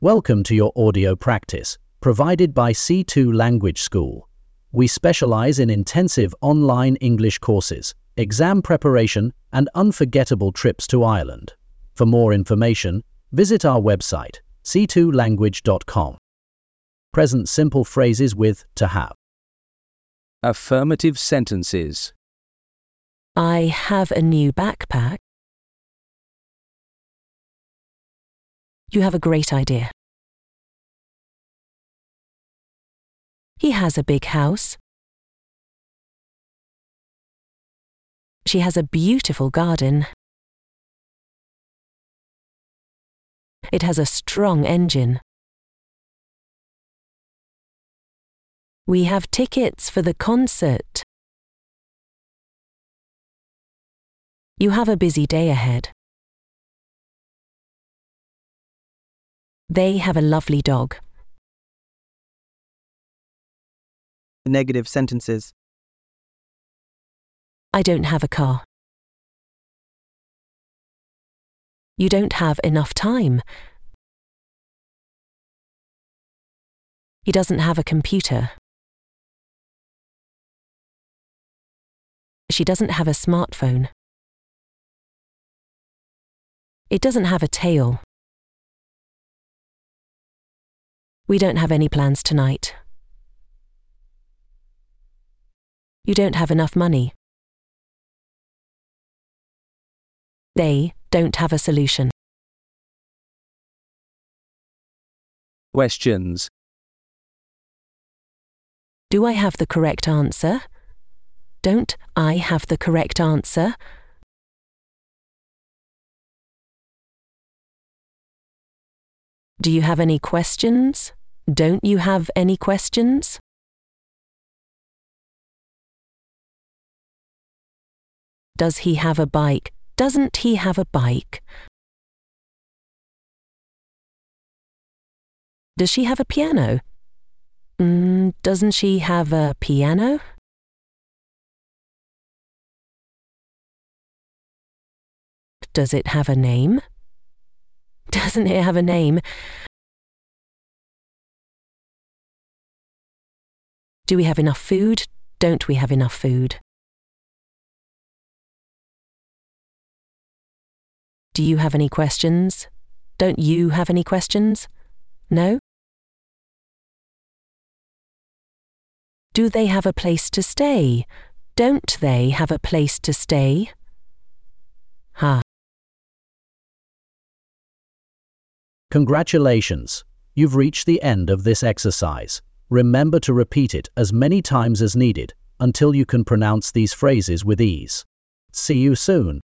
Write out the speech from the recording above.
Welcome to your audio practice, provided by C2 Language School. We specialize in intensive online English courses, exam preparation, and unforgettable trips to Ireland. For more information, visit our website, c2language.com. Present simple phrases with to have. Affirmative sentences. I have a new backpack. You have a great idea. He has a big house. She has a beautiful garden. It has a strong engine. We have tickets for the concert. You have a busy day ahead. They have a lovely dog. Negative sentences. I don't have a car. You don't have enough time. He doesn't have a computer. She doesn't have a smartphone. It doesn't have a tail. We don't have any plans tonight. You don't have enough money. They don't have a solution. Questions. Do I have the correct answer? Don't I have the correct answer? Do you have any questions? Don't you have any questions? Does he have a bike? Doesn't he have a bike? Does she have a piano? Doesn't she have a piano? Does it have a name? Doesn't it have a name? Do we have enough food? Don't we have enough food? Do you have any questions? Don't you have any questions? No? Do they have a place to stay? Don't they have a place to stay? Congratulations! You've reached the end of this exercise. Remember to repeat it as many times as needed until you can pronounce these phrases with ease. See you soon.